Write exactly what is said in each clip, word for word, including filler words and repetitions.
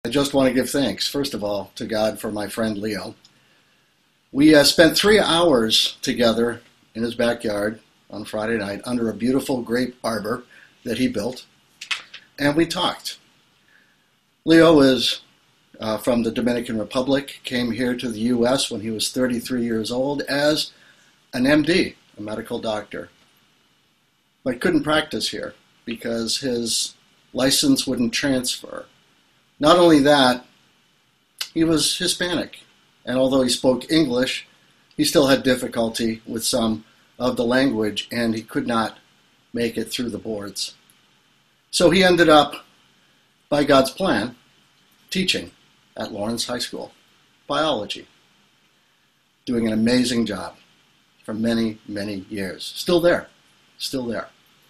I just want to give thanks, first of all, to God for my friend Leo. We uh, spent three hours together in his backyard on Friday night under a beautiful grape arbor that he built, and we talked. Leo is uh, from the Dominican Republic, came here to the U S when he was thirty-three years old as an M D, a medical doctor, but couldn't practice here because his license wouldn't transfer. Not only that, he was Hispanic, and although he spoke English, he still had difficulty with some of the language, and he could not make it through the boards. So he ended up, by God's plan, teaching at Lawrence High School, biology, doing an amazing job for many, many years. Still there, still there.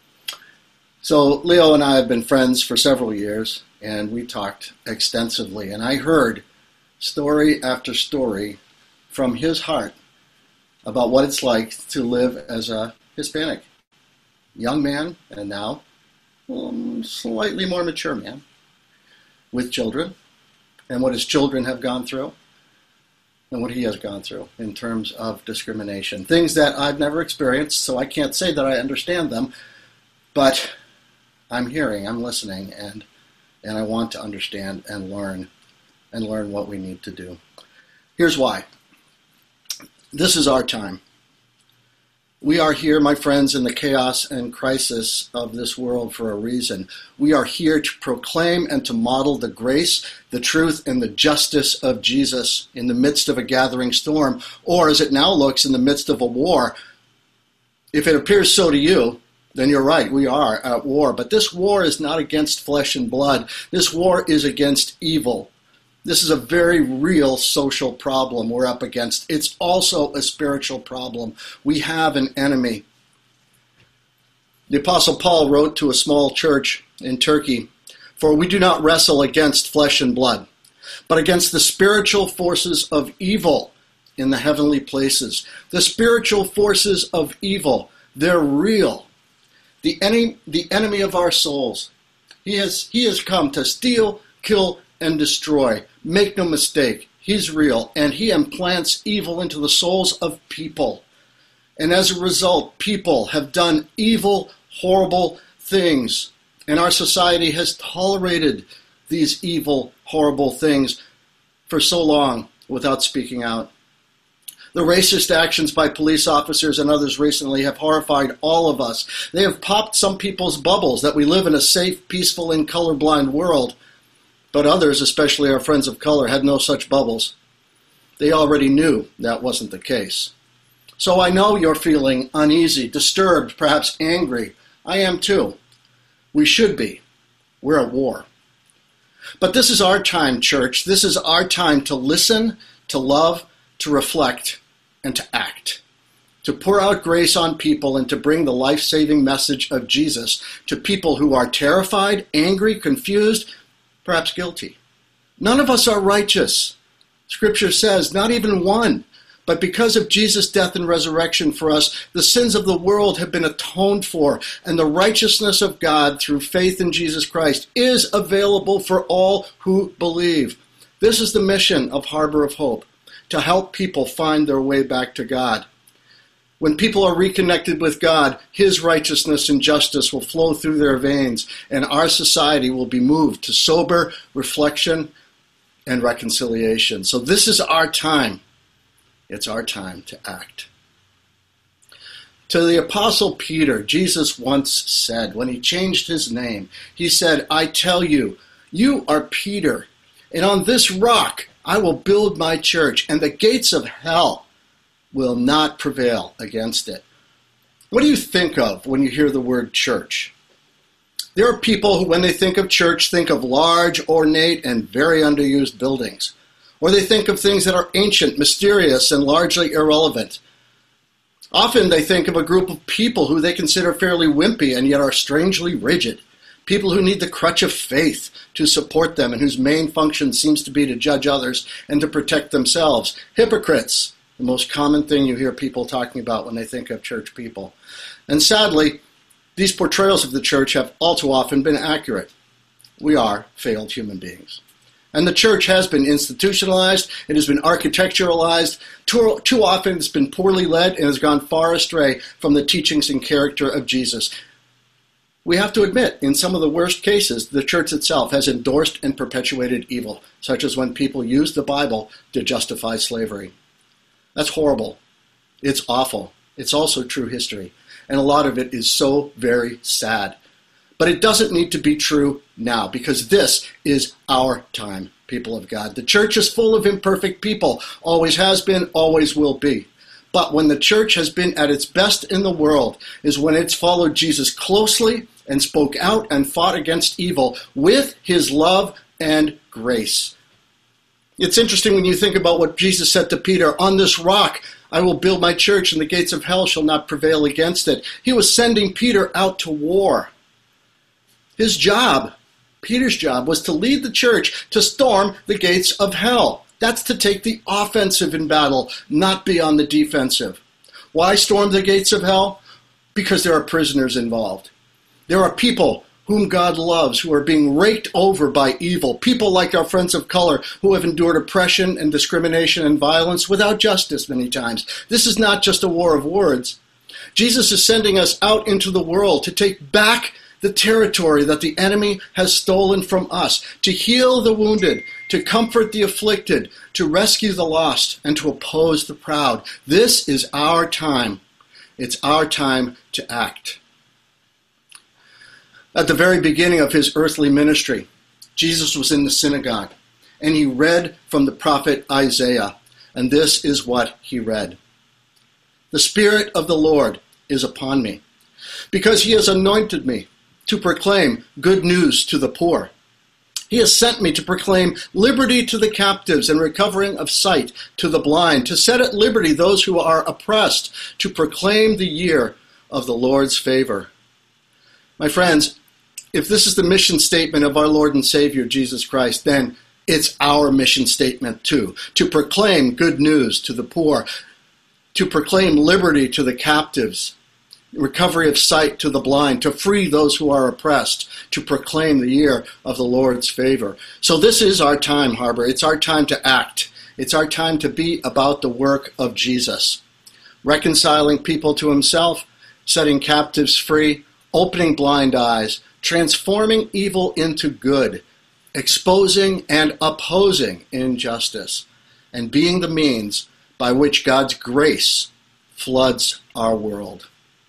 So Leo and I have been friends for several years, and we talked extensively, and I heard story after story from his heart about what it's like to live as a Hispanic young man, and now um, slightly more mature man, with children, and what his children have gone through, and what he has gone through in terms of discrimination. Things that I've never experienced, so I can't say that I understand them, but I'm hearing, I'm listening, and and I want to understand and learn, and learn what we need to do. Here's why. This is our time. We are here, my friends, in the chaos and crisis of this world for a reason. We are here to proclaim and to model the grace, the truth, and the justice of Jesus in the midst of a gathering storm, or as it now looks, in the midst of a war. If it appears so to you, then you're right, we are at war. But this war is not against flesh and blood. This war is against evil. This is a very real social problem we're up against. It's also a spiritual problem. We have an enemy. The Apostle Paul wrote to a small church in Turkey, "For we do not wrestle against flesh and blood, but against the spiritual forces of evil in the heavenly places." The spiritual forces of evil, they're real. The enemy, the enemy of our souls. He has, he has come to steal, kill, and destroy. Make no mistake, he's real, and he implants evil into the souls of people. And as a result, people have done evil, horrible things. And our society has tolerated these evil, horrible things for so long without speaking out. The racist actions by police officers and others recently have horrified all of us. They have popped some people's bubbles that we live in a safe, peaceful, and colorblind world. But others, especially our friends of color, had no such bubbles. They already knew that wasn't the case. So I know you're feeling uneasy, disturbed, perhaps angry. I am too. We should be. We're at war. But this is our time, church. This is our time to listen, to love, to reflect, and to act, to pour out grace on people and to bring the life-saving message of Jesus to people who are terrified, angry, confused, perhaps guilty. None of us are righteous. Scripture says, not even one. But because of Jesus' death and resurrection for us, the sins of the world have been atoned for, and the righteousness of God through faith in Jesus Christ is available for all who believe. This is the mission of Harbor of Hope, to help people find their way back to God. When people are reconnected with God, His righteousness and justice will flow through their veins, and our society will be moved to sober reflection and reconciliation. So this is our time. It's our time to act. To the Apostle Peter, Jesus once said, when he changed his name, he said, "I tell you, you are Peter, and on this rock I will build my church, and the gates of hell will not prevail against it." What do you think of when you hear the word church? There are people who, when they think of church, think of large, ornate, and very underused buildings. Or they think of things that are ancient, mysterious, and largely irrelevant. Often they think of a group of people who they consider fairly wimpy and yet are strangely rigid. People who need the crutch of faith to support them and whose main function seems to be to judge others and to protect themselves. Hypocrites, the most common thing you hear people talking about when they think of church people. And sadly, these portrayals of the church have all too often been accurate. We are failed human beings. And the church has been institutionalized, it has been architecturalized, too, too often it's been poorly led and has gone far astray from the teachings and character of Jesus. We have to admit, in some of the worst cases, the church itself has endorsed and perpetuated evil, such as when people use the Bible to justify slavery. That's horrible. It's awful. It's also true history. And a lot of it is so very sad. But it doesn't need to be true now, because this is our time, people of God. The church is full of imperfect people, always has been, always will be. But when the church has been at its best in the world is when it's followed Jesus closely and spoke out and fought against evil with his love and grace. It's interesting when you think about what Jesus said to Peter, "On this rock I will build my church, and the gates of hell shall not prevail against it." He was sending Peter out to war. His job, Peter's job, was to lead the church to storm the gates of hell. That's to take the offensive in battle, not be on the defensive. Why storm the gates of hell? Because there are prisoners involved. There are people whom God loves who are being raked over by evil. People like our friends of color who have endured oppression and discrimination and violence without justice many times. This is not just a war of words. Jesus is sending us out into the world to take back the territory that the enemy has stolen from us, to heal the wounded, to comfort the afflicted, to rescue the lost, and to oppose the proud. This is our time. It's our time to act. At the very beginning of his earthly ministry, Jesus was in the synagogue, and he read from the prophet Isaiah, and this is what he read. "The Spirit of the Lord is upon me, because he has anointed me to proclaim good news to the poor. He has sent me to proclaim liberty to the captives and recovering of sight to the blind, to set at liberty those who are oppressed, to proclaim the year of the Lord's favor." My friends, if this is the mission statement of our Lord and Savior, Jesus Christ, then it's our mission statement too, to proclaim good news to the poor, to proclaim liberty to the captives, recovery of sight to the blind, to free those who are oppressed, to proclaim the year of the Lord's favor. So this is our time, Harbor. It's our time to act. It's our time to be about the work of Jesus, reconciling people to himself, setting captives free, opening blind eyes, transforming evil into good, exposing and opposing injustice, and being the means by which God's grace floods our world.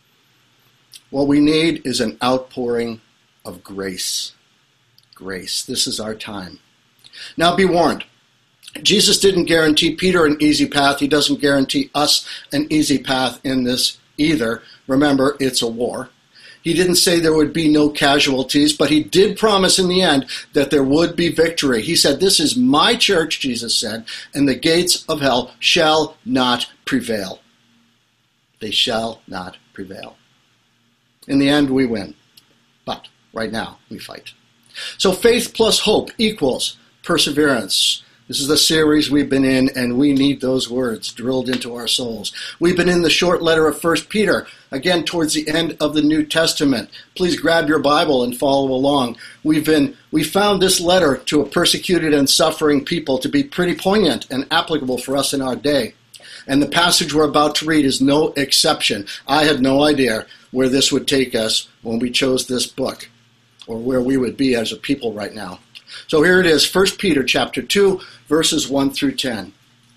What we need is an outpouring of grace. Grace. This is our time. Now be warned. Jesus didn't guarantee Peter an easy path. He doesn't guarantee us an easy path in this either. Remember, it's a war. He didn't say there would be no casualties, but he did promise in the end that there would be victory. He said, "This is my church," Jesus said, "and the gates of hell shall not prevail." They shall not prevail. In the end, we win. But right now, we fight. So faith plus hope equals perseverance. This is the series we've been in, and we need those words drilled into our souls. We've been in the short letter of First Peter, again towards the end of the New Testament. Please grab your Bible and follow along. We've been we found this letter to a persecuted and suffering people to be pretty poignant and applicable for us in our day. And the passage we're about to read is no exception. I had no idea where this would take us when we chose this book, or where we would be as a people right now. So here it is, First Peter chapter two, verses one through ten.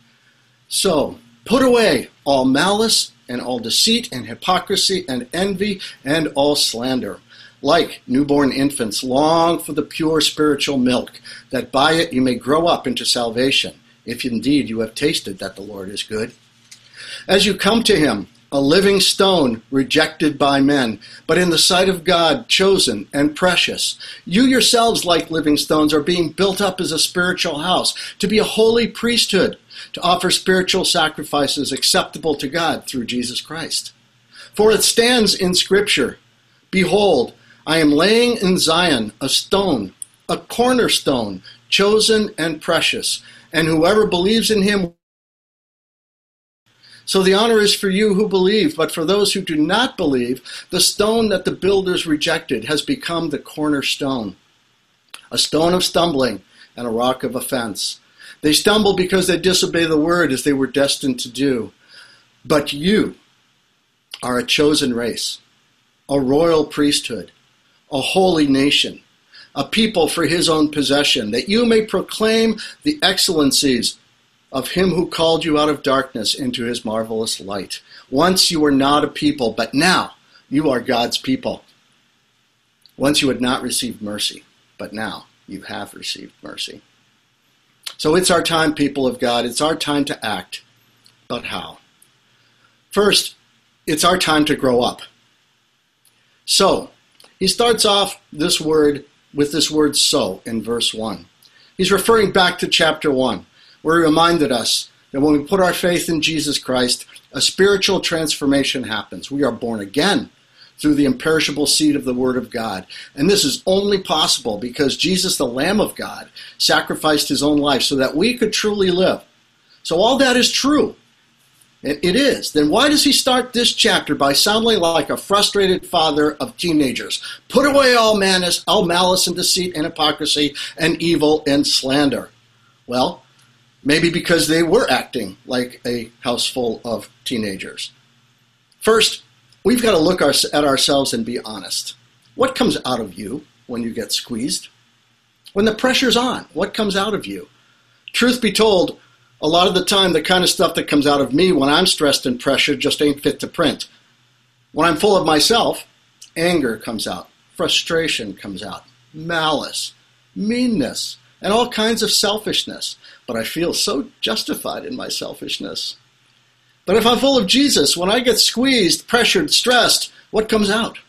"So, put away all malice and all deceit and hypocrisy and envy and all slander. Like newborn infants, long for the pure spiritual milk, that by it you may grow up into salvation, if indeed you have tasted that the Lord is good. As you come to him, a living stone rejected by men, but in the sight of God chosen and precious. You yourselves, like living stones, are being built up as a spiritual house, to be a holy priesthood, to offer spiritual sacrifices acceptable to God through Jesus Christ. For it stands in Scripture, 'Behold, I am laying in Zion a stone, a cornerstone, chosen and precious, and whoever believes in him.' So the honor is for you who believe, but for those who do not believe, the stone that the builders rejected has become the cornerstone, a stone of stumbling and a rock of offense. They stumble because they disobey the word as they were destined to do. But you are a chosen race, a royal priesthood, a holy nation, a people for his own possession, that you may proclaim the excellencies of him who called you out of darkness into his marvelous light. Once you were not a people, but now you are God's people. Once you had not received mercy, but now you have received mercy. So it's our time, people of God. It's our time to act. But how? First, it's our time to grow up. So, he starts off this word with this word so in verse one. He's referring back to chapter one, where he reminded us that when we put our faith in Jesus Christ, a spiritual transformation happens. We are born again through the imperishable seed of the Word of God. And this is only possible because Jesus, the Lamb of God, sacrificed his own life so that we could truly live. So all that is true. It is. Then why does he start this chapter by sounding like a frustrated father of teenagers? Put away all malice, all malice and deceit and hypocrisy and evil and slander. Well, maybe because they were acting like a house full of teenagers. First, we've got to look our, at ourselves and be honest. What comes out of you when you get squeezed? When the pressure's on, what comes out of you? Truth be told, a lot of the time, the kind of stuff that comes out of me when I'm stressed and pressured just ain't fit to print. When I'm full of myself, anger comes out, frustration comes out, malice, meanness, and all kinds of selfishness. But I feel so justified in my selfishness. But if I'm full of Jesus, when I get squeezed, pressured, stressed, what comes out?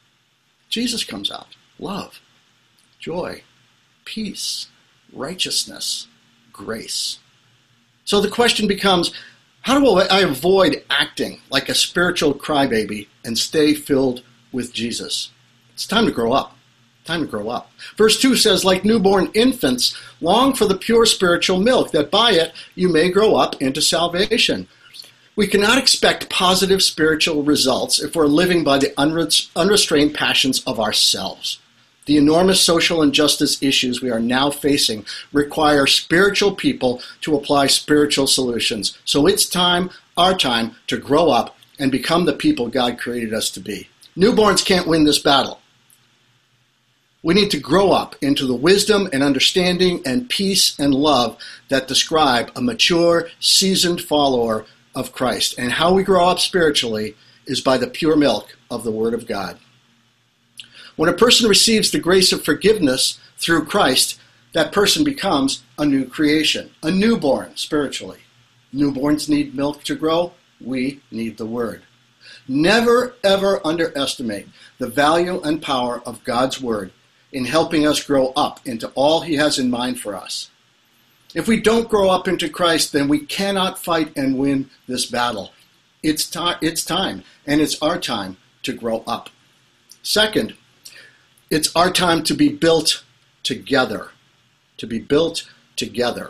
Jesus comes out. Love, joy, peace, righteousness, grace. So the question becomes, how do I avoid acting like a spiritual crybaby and stay filled with Jesus? It's time to grow up. Time to grow up. Verse two says, like newborn infants, long for the pure spiritual milk, that by it you may grow up into salvation. We cannot expect positive spiritual results if we're living by the unrestrained passions of ourselves. The enormous social injustice issues we are now facing require spiritual people to apply spiritual solutions. So it's time, our time, to grow up and become the people God created us to be. Newborns can't win this battle. We need to grow up into the wisdom and understanding and peace and love that describe a mature, seasoned follower of Christ. And how we grow up spiritually is by the pure milk of the Word of God. When a person receives the grace of forgiveness through Christ, that person becomes a new creation, a newborn spiritually. Newborns need milk to grow. We need the Word. Never, ever underestimate the value and power of God's Word in helping us grow up into all He has in mind for us. If we don't grow up into Christ, then we cannot fight and win this battle. It's, ta- it's time, and it's our time to grow up. Second, it's our time to be built together. To be built together.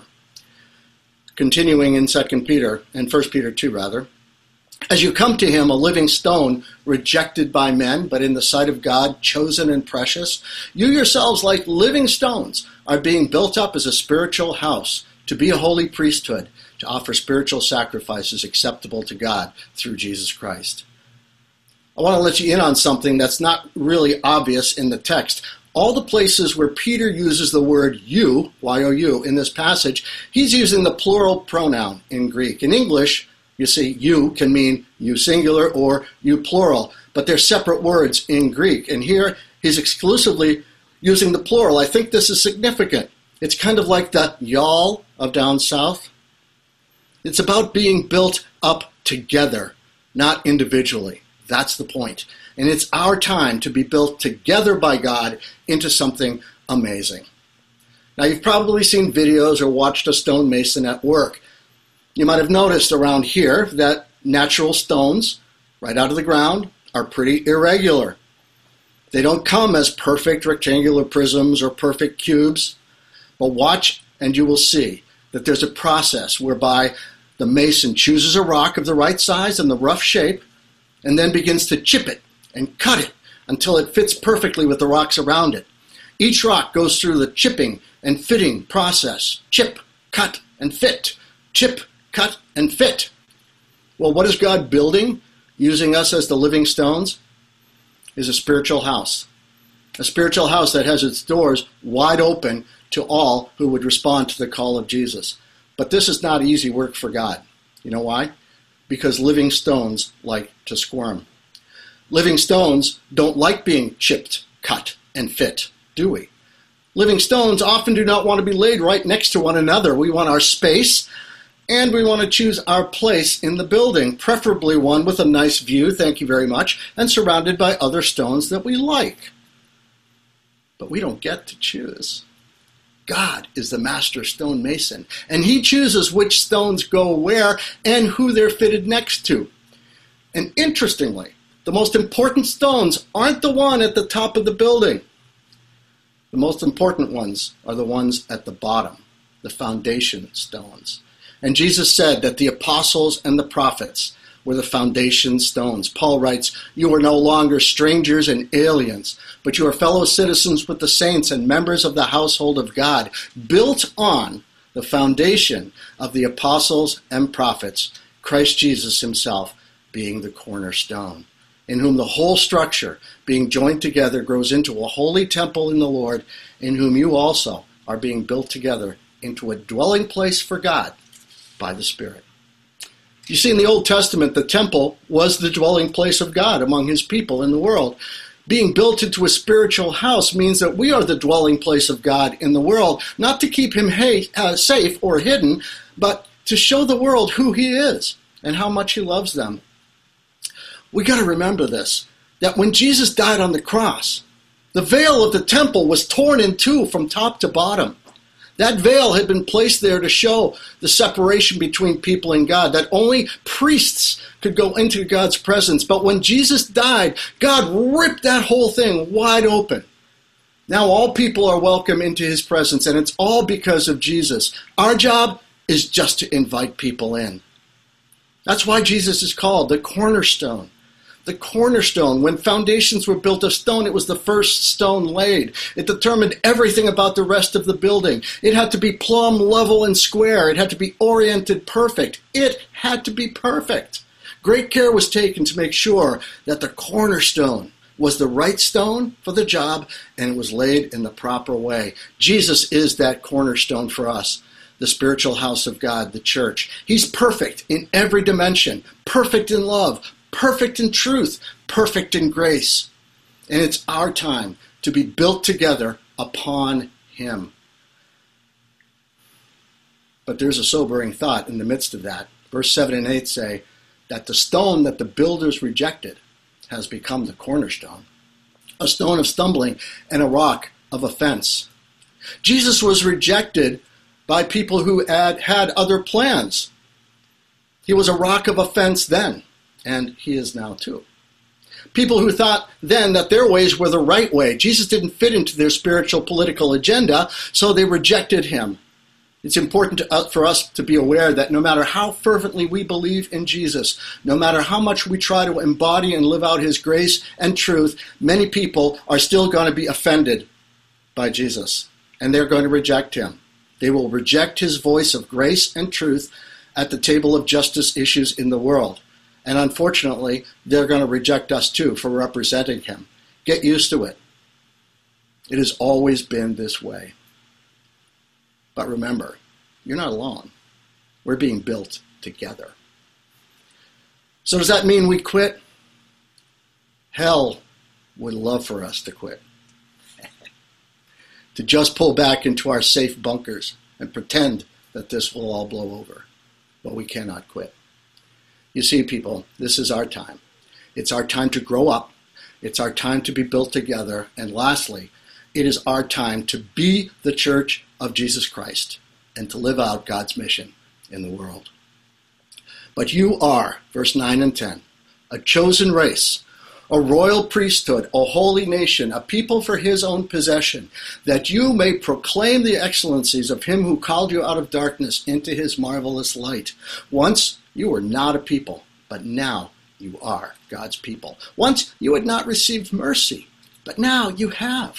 Continuing in Second Peter, and First Peter two rather, as you come to him, a living stone, rejected by men, but in the sight of God, chosen and precious, you yourselves, like living stones, are being built up as a spiritual house, to be a holy priesthood, to offer spiritual sacrifices acceptable to God through Jesus Christ. I want to let you in on something that's not really obvious in the text. All the places where Peter uses the word you, Y O U, in this passage, he's using the plural pronoun in Greek. In English, you see, you can mean you singular or you plural, but they're separate words in Greek. And here, he's exclusively using the plural. I think this is significant. It's kind of like the y'all of down south. It's about being built up together, not individually. That's the point. And it's our time to be built together by God into something amazing. Now, you've probably seen videos or watched a stonemason at work. You might have noticed around here that natural stones, right out of the ground, are pretty irregular. They don't come as perfect rectangular prisms or perfect cubes. But watch and you will see that there's a process whereby the mason chooses a rock of the right size and the rough shape, and then begins to chip it and cut it until it fits perfectly with the rocks around it. Each rock goes through the chipping and fitting process. Chip, cut, and fit. Chip, cut, and fit. Well, what is God building, using us as the living stones? Is a spiritual house. A spiritual house that has its doors wide open to all who would respond to the call of Jesus. But this is not easy work for God. You know why? Because living stones like to squirm. Living stones don't like being chipped, cut, and fit, do we? Living stones often do not want to be laid right next to one another. We want our space, and we want to choose our place in the building, preferably one with a nice view, thank you very much, and surrounded by other stones that we like. But we don't get to choose. God is the master stonemason, and he chooses which stones go where and who they're fitted next to. And interestingly, the most important stones aren't the one at the top of the building. The most important ones are the ones at the bottom, the foundation stones. And Jesus said that the apostles and the prophets were the foundation stones. Paul writes, "You are no longer strangers and aliens, but you are fellow citizens with the saints and members of the household of God, built on the foundation of the apostles and prophets, Christ Jesus himself being the cornerstone, in whom the whole structure, being joined together, grows into a holy temple in the Lord, in whom you also are being built together into a dwelling place for God by the Spirit." You see, in the Old Testament, the temple was the dwelling place of God among his people in the world. Being built into a spiritual house means that we are the dwelling place of God in the world, not to keep him ha- uh, safe or hidden, but to show the world who he is and how much he loves them. We got to remember this, that when Jesus died on the cross, the veil of the temple was torn in two from top to bottom. That veil had been placed there to show the separation between people and God, that only priests could go into God's presence. But when Jesus died, God ripped that whole thing wide open. Now all people are welcome into his presence, and it's all because of Jesus. Our job is just to invite people in. That's why Jesus is called the cornerstone. The cornerstone. When foundations were built of stone, it was the first stone laid. It determined everything about the rest of the building. It had to be plumb, level, and square. It had to be oriented perfect. It had to be perfect. Great care was taken to make sure that the cornerstone was the right stone for the job, and it was laid in the proper way. Jesus is that cornerstone for us, the spiritual house of God, the church. He's perfect in every dimension, perfect in love, perfect in truth, perfect in grace. And it's our time to be built together upon him. But there's a sobering thought in the midst of that. Verse seven and eight say that the stone that the builders rejected has become the cornerstone, a stone of stumbling and a rock of offense. Jesus was rejected by people who had had other plans. He was a rock of offense then, and he is now too. People who thought then that their ways were the right way. Jesus didn't fit into their spiritual political agenda, so they rejected him. It's important to, uh, for us to be aware that no matter how fervently we believe in Jesus, no matter how much we try to embody and live out his grace and truth, many people are still going to be offended by Jesus, and they're going to reject him. They will reject his voice of grace and truth at the table of justice issues in the world. And unfortunately, they're going to reject us too for representing him. Get used to it. It has always been this way. But remember, you're not alone. We're being built together. So does that mean we quit? Hell would love for us to quit. To just pull back into our safe bunkers and pretend that this will all blow over. But we cannot quit. You see, people, this is our time. It's our time to grow up. It's our time to be built together. And lastly, it is our time to be the church of Jesus Christ and to live out God's mission in the world. But you are, verse nine and ten, a chosen race, a royal priesthood, a holy nation, a people for his own possession, that you may proclaim the excellencies of him who called you out of darkness into his marvelous light. Once you were not a people, but now you are God's people. Once you had not received mercy, but now you have.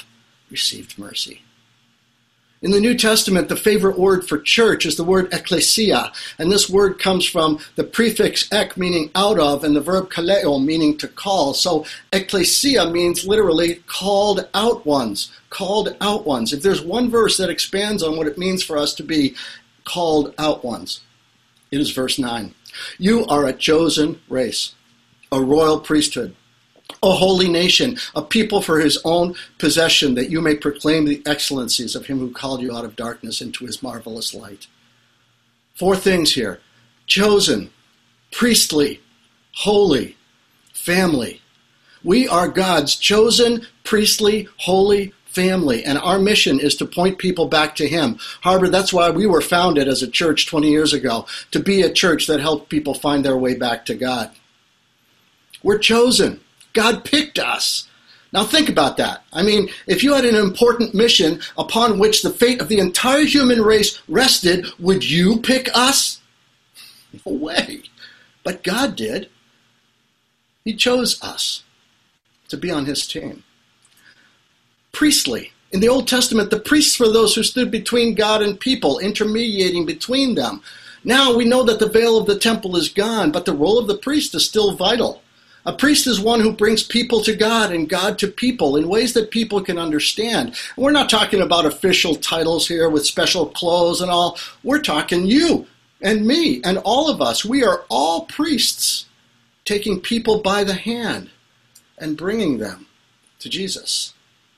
received mercy. In the New Testament, the favorite word for church is the word ecclesia, and this word comes from the prefix ek, meaning out of, and the verb kaleo, meaning to call. So ecclesia means literally called out ones, called out ones. If there's one verse that expands on what it means for us to be called out ones, it is verse nine. You are a chosen race, a royal priesthood, a holy nation, a people for his own possession, that you may proclaim the excellencies of him who called you out of darkness into his marvelous light. Four things here: chosen, priestly, holy, family. We are God's chosen, priestly, holy family, and our mission is to point people back to him. Harbor, that's why we were founded as a church twenty years ago, to be a church that helped people find their way back to God. We're chosen. God picked us. Now think about that. I mean, if you had an important mission upon which the fate of the entire human race rested, would you pick us? No way. But God did. He chose us to be on his team. Priestly. In the Old Testament, the priests were those who stood between God and people, intermediating between them. Now we know that the veil of the temple is gone, but the role of the priest is still vital. A priest is one who brings people to God and God to people in ways that people can understand. And we're not talking about official titles here with special clothes and all. We're talking you and me and all of us. We are all priests, taking people by the hand and bringing them to Jesus.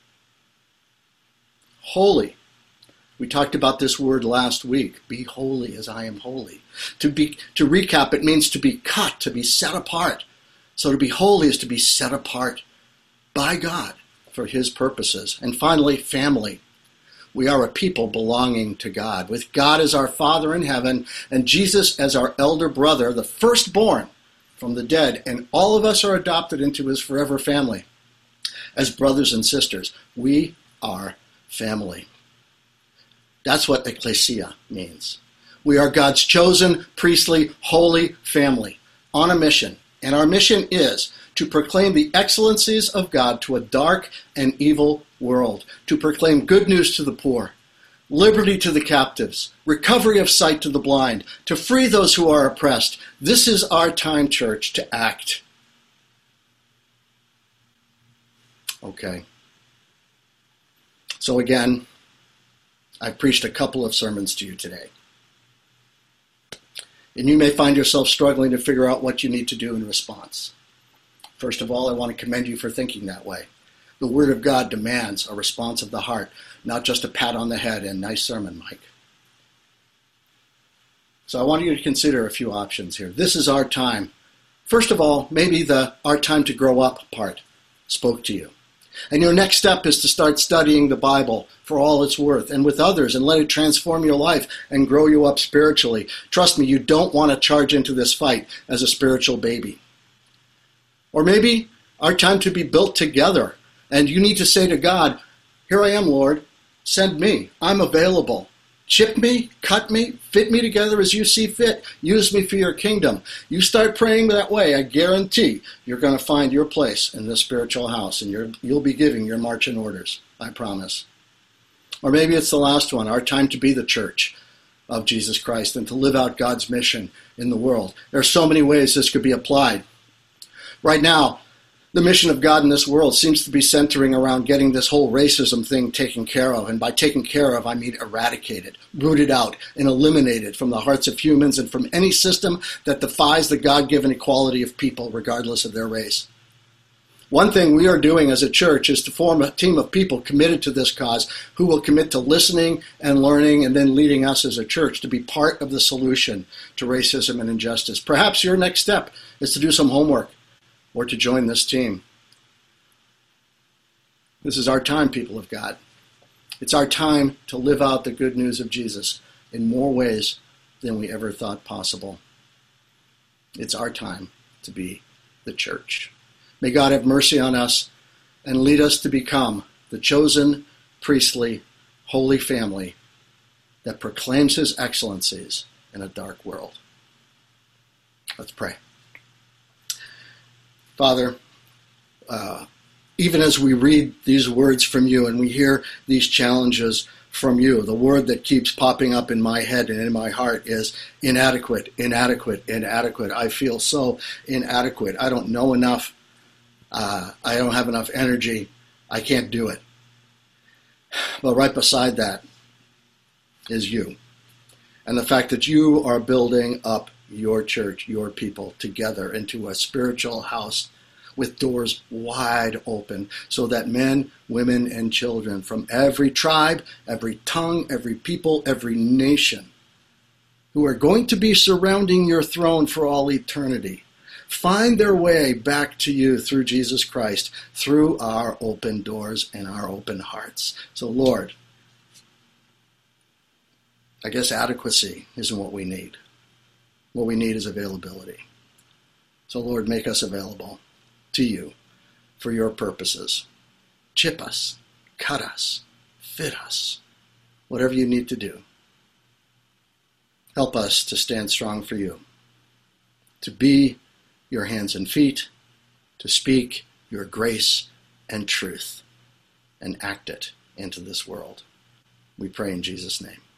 Holy. We talked about this word last week. Be holy as I am holy. To be, to recap, it means to be cut, to be set apart. So to be holy is to be set apart by God for his purposes. And finally, family. We are a people belonging to God, with God as our Father in heaven and Jesus as our elder brother, the firstborn from the dead. And all of us are adopted into his forever family as brothers and sisters. We are family. That's what ecclesia means. We are God's chosen, priestly, holy family on a mission. And our mission is to proclaim the excellencies of God to a dark and evil world, to proclaim good news to the poor, liberty to the captives, recovery of sight to the blind, to free those who are oppressed. This is our time, church, to act. Okay. So again, I've preached a couple of sermons to you today. And you may find yourself struggling to figure out what you need to do in response. First of all, I want to commend you for thinking that way. The Word of God demands a response of the heart, not just a pat on the head and nice sermon, Mike. So I want you to consider a few options here. This is our time. First of all, maybe the our time to grow up part spoke to you. And your next step is to start studying the Bible for all it's worth and with others, and let it transform your life and grow you up spiritually. Trust me, you don't want to charge into this fight as a spiritual baby. Or maybe our time to be built together, and you need to say to God, here I am, Lord, send me. I'm available. Chip me, cut me, fit me together as you see fit. Use me for your kingdom. You start praying that way, I guarantee you're going to find your place in this spiritual house, and you're, you'll be giving your marching orders, I promise. Or maybe it's the last one, our time to be the church of Jesus Christ and to live out God's mission in the world. There are so many ways this could be applied. Right now, the mission of God in this world seems to be centering around getting this whole racism thing taken care of. And by taken care of, I mean eradicated, rooted out, and eliminated from the hearts of humans and from any system that defies the God-given equality of people, regardless of their race. One thing we are doing as a church is to form a team of people committed to this cause who will commit to listening and learning and then leading us as a church to be part of the solution to racism and injustice. Perhaps your next step is to do some homework or to join this team. This is our time, people of God. It's our time to live out the good news of Jesus in more ways than we ever thought possible. It's our time to be the church. May God have mercy on us and lead us to become the chosen, priestly, holy family that proclaims his excellencies in a dark world. Let's pray. Father, uh, even as we read these words from you and we hear these challenges from you, the word that keeps popping up in my head and in my heart is inadequate, inadequate, inadequate. I feel so inadequate. I don't know enough. Uh, I don't have enough energy. I can't do it. But right beside that is you. And the fact that you are building up your church, your people, together into a spiritual house with doors wide open so that men, women, and children from every tribe, every tongue, every people, every nation who are going to be surrounding your throne for all eternity find their way back to you through Jesus Christ, through our open doors and our open hearts. So, Lord, I guess adequacy isn't what we need. What we need is availability. So, Lord, make us available to you for your purposes. Chip us, cut us, fit us, whatever you need to do. Help us to stand strong for you, to be your hands and feet, to speak your grace and truth, and act it into this world. We pray in Jesus' name.